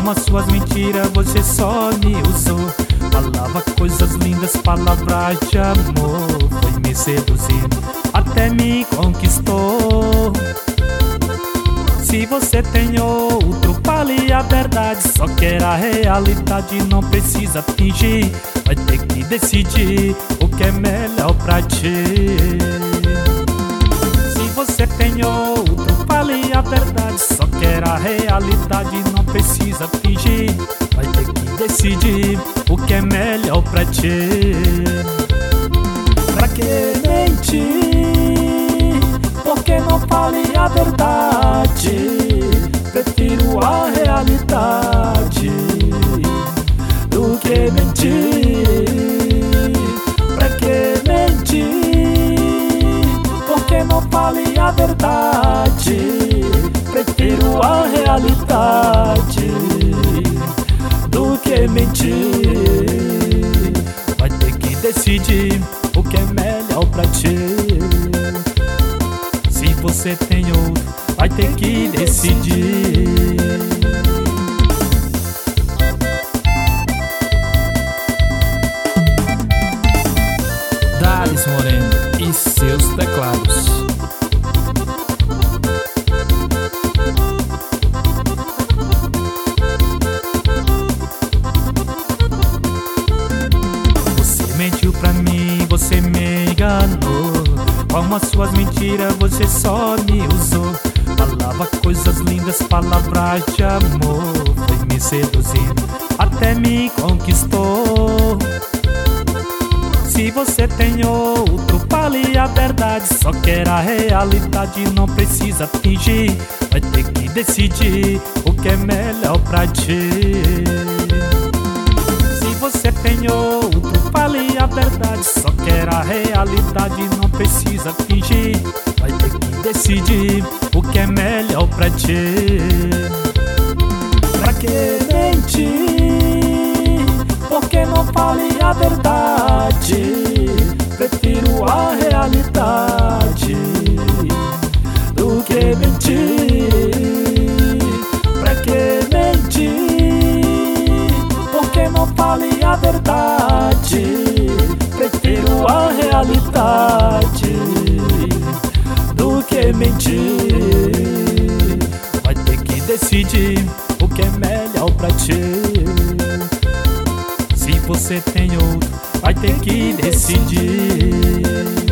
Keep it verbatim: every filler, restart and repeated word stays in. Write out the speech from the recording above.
Com as suas mentiras você só me usou. Falava coisas lindas, palavras de amor. Foi me seduzindo, até me conquistou. Se você tem outro, fale a verdade. Só quer a realidade, não precisa fingir. Vai ter que decidir o que é melhor pra ti. Se você tem outro, fale a verdade. Só quer a realidade, não precisa fingir. Vai ter que decidir o que é melhor pra ti. Pra que mentir? Por que não fale a verdade? Prefiro a realidade do que mentir. Pra que mentir? Por que não fale a verdade? Prefiro a realidade do que mentir. Vai ter que decidir o que é melhor pra ti. Se você tem outro, vai ter que decidir. Dales Moreno e seus teclados. Você mentiu pra mim, você me enganou. Com as suas mentiras você só me usou. Falava coisas lindas, palavras de amor. Foi me seduzindo, até me conquistou. Se você tem outro, fale a verdade. Só quer a realidade, não precisa fingir. Vai ter que decidir o que é melhor pra ti. Se você tem outro, fale a verdade. Só quer a realidade, não precisa fingir. Vai ter que decidir o que é melhor pra ti. Pra que mentir? Por que não fale a verdade? Prefiro a realidade do que mentir. Pra que mentir? Por que não fale a verdade? Prefiro a realidade do que mentir. Vai ter que decidir o que é melhor pra ti. Se você tem outro, vai ter que decidir.